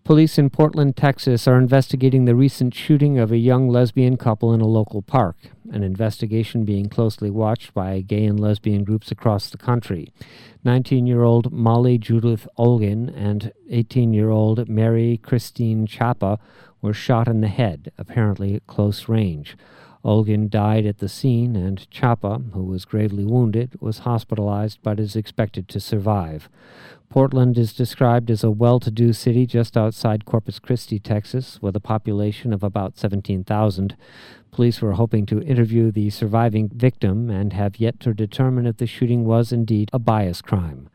Police in Portland, Texas are investigating the recent shooting of a young lesbian couple in a local park, an investigation being closely watched by gay and lesbian groups across the country. 19-year-old Molly Judith Olgin and 18-year-old Mary Christine Chapa were shot in the head, apparently at close range. Olgin died at the scene, and Chapa, who was gravely wounded, was hospitalized but is expected to survive. Portland is described as a well-to-do city just outside Corpus Christi, Texas, with a population of about 17,000. Police were hoping to interview the surviving victim and have yet to determine if the shooting was indeed a bias crime.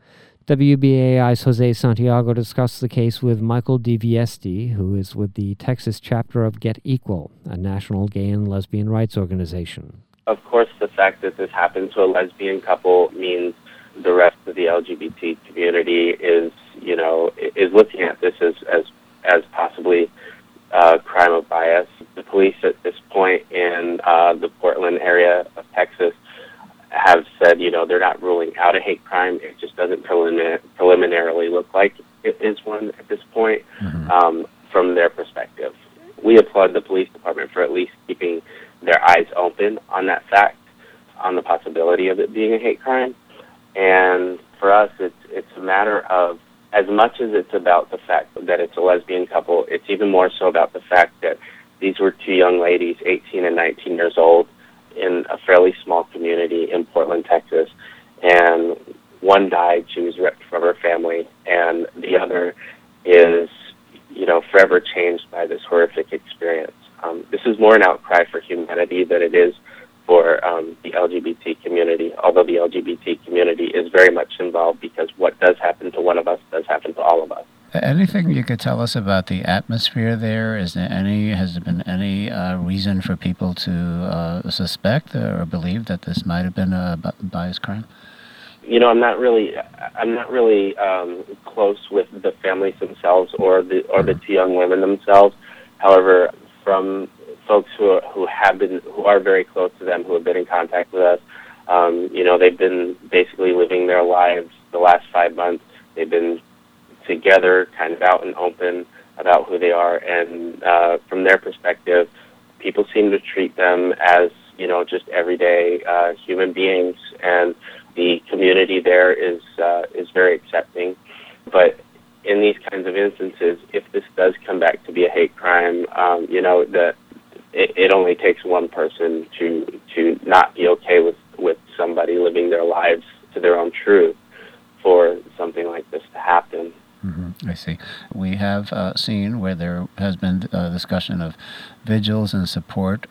WBAI's Jose Santiago discussed the case with Michael DiViesti, who is with the Texas chapter of Get Equal, a national gay and lesbian rights organization. Of course, the fact that this happened to a lesbian couple means the rest of the LGBT community is looking at this as possibly a crime of bias. The police at this point in the Portland area of Texas have said, they're not ruling out a hate crime. It just doesn't preliminarily look like it is one at this point, from their perspective. We applaud the police department for at least keeping their eyes open on that fact, on the possibility of it being a hate crime. And for us, it's a matter of, as much as it's about the fact that it's a lesbian couple, it's even more so about the fact that these were two young ladies, 18 and 19 years old, in a fairly small community in Portland, Texas. And one died, she was ripped from her family, and the other is, forever changed by this horrific experience. This is more an outcry for humanity than it is for the LGBT community, although the LGBT community is very much involved because what does happen to one of us does happen to all of us. Anything you could tell us about the atmosphere there? Has there been any reason for people to suspect or believe that this might have been a bias crime? I'm not really close with the families themselves or the two young women themselves. However, from folks who are very close to them, who have been in contact with us, they've been basically living their lives the last 5 months. They've been together, kind of out and open about who they are, and from their perspective, people seem to treat them as just everyday human beings, and the community there is very accepting. But in these kinds of instances, if this does come back to be a hate crime, it only takes one person to not be okay with somebody living their lives to their own truth for something like this to happen. I see. We have seen where there has been a discussion of vigils and support,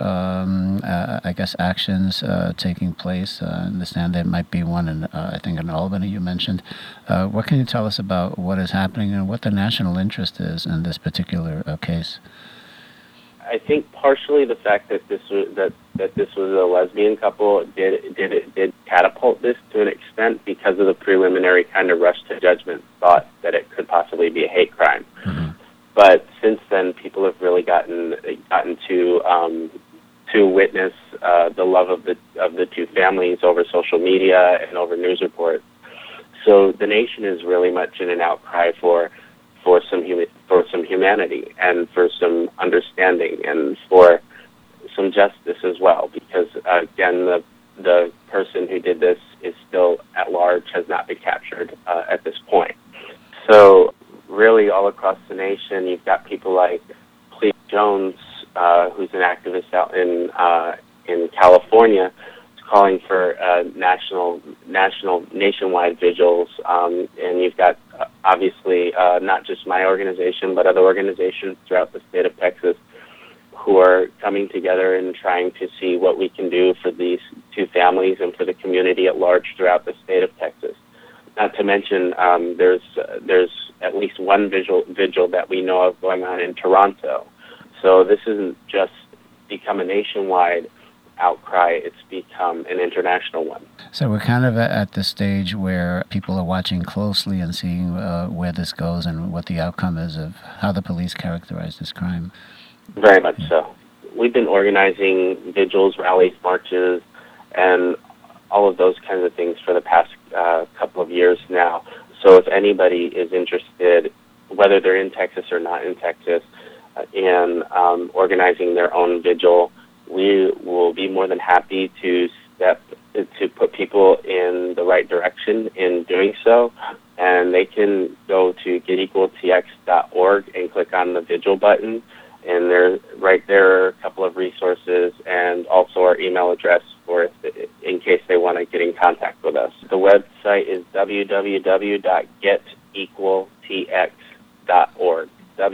actions taking place. I understand there might be one in Albany you mentioned. What can you tell us about what is happening and what the national interest is in this particular case? I think partially the fact that this was a lesbian couple did catapult this to an extent because of the preliminary kind of rush to judgment thought that it could possibly be a hate crime. But since then, people have really gotten to witness the love of the two families over social media and over news reports. So the nation is really much in an outcry for some humanity and for some understanding and for some justice as well, because again, the person who did this is still at large, has not been captured at this point. So really all across the nation, you've got people like Cleve Jones, who's an activist out in California, calling for nationwide vigils, and you've got obviously not just my organization, but other organizations throughout the state of Texas who are coming together and trying to see what we can do for these two families and for the community at large throughout the state of Texas. Not to mention, there's at least one vigil that we know of going on in Toronto. So this isn't just become a nationwide outcry, it's become an international one. So we're kind of at the stage where people are watching closely and seeing where this goes and what the outcome is of how the police characterize this crime. Very much so. We've been organizing vigils, rallies, marches, and all of those kinds of things for the past couple of years now. So if anybody is interested whether they're in Texas or not in Texas, and organizing their own vigil. We will be more than happy to put people in the right direction in doing so. And they can go to getequaltx.org and click on the vigil button. And there are a couple of resources and also our email address in case they want to get in contact with us. The website is www.getequaltx.org.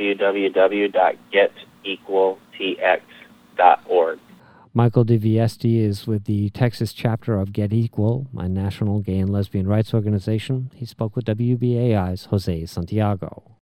www.getequaltx.org. Michael DeViesti is with the Texas chapter of Get Equal, a national gay and lesbian rights organization. He spoke with WBAI's Jose Santiago.